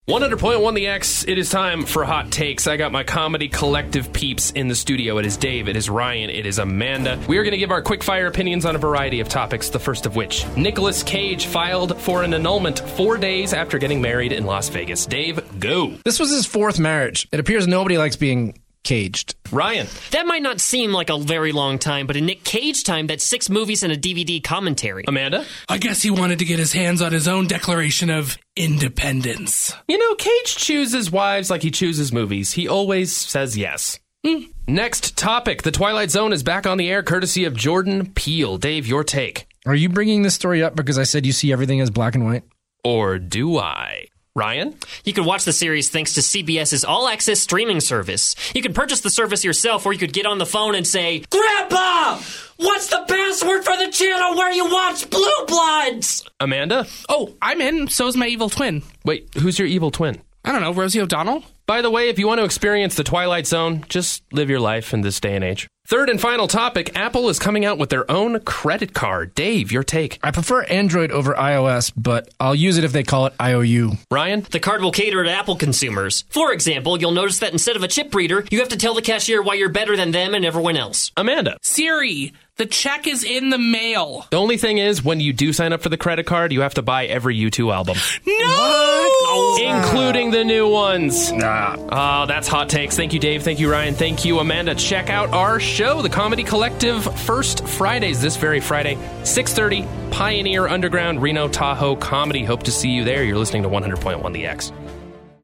100.1 The X, it is time for Hot Takes. I got my comedy collective peeps in the studio. It is Dave, it is Ryan, it is Amanda. We are going to give our quick-fire opinions on a variety of topics, the first of which, Nicolas Cage filed for an annulment 4 days after getting married in Las Vegas. Dave, go. This was his fourth marriage. It appears nobody likes being caged. Ryan. That might not seem like a very long time, but in Nick Cage time, that's 6 movies and a DVD commentary. Amanda. I guess he wanted to get his hands on his own declaration of independence. You know, Cage chooses wives like he chooses movies. He always says yes. Next topic. The Twilight Zone is back on the air courtesy of Jordan Peele. Dave, your take. Are you bringing this story up because I said you see everything as black and white? Or do I? Ryan? You can watch the series thanks to CBS's all-access streaming service. You can purchase the service yourself, or you could get on the phone and say, Grandpa! What's the password for the channel where you watch Blue Bloods? Amanda? Oh, I'm in. So's my evil twin. Wait, who's your evil twin? I don't know, Rosie O'Donnell? By the way, if you want to experience the Twilight Zone, just live your life in this day and age. Third and final topic, Apple is coming out with their own credit card. Dave, your take. I prefer Android over iOS, but I'll use it if they call it IOU. Ryan? The card will cater to Apple consumers. For example, you'll notice that instead of a chip reader, you have to tell the cashier why you're better than them and everyone else. Amanda? Siri, the check is in the mail. The only thing is, when you do sign up for the credit card, you have to buy every U2 album. No! Including the new ones. Oh, that's Hot Takes. Thank you, Dave. Thank you, Ryan. Thank you, Amanda. Check out our show, The Comedy Collective, first Fridays, this very Friday, 6:30, Pioneer Underground, Reno, Tahoe Comedy. Hope to see you there. You're listening to 100.1 The X.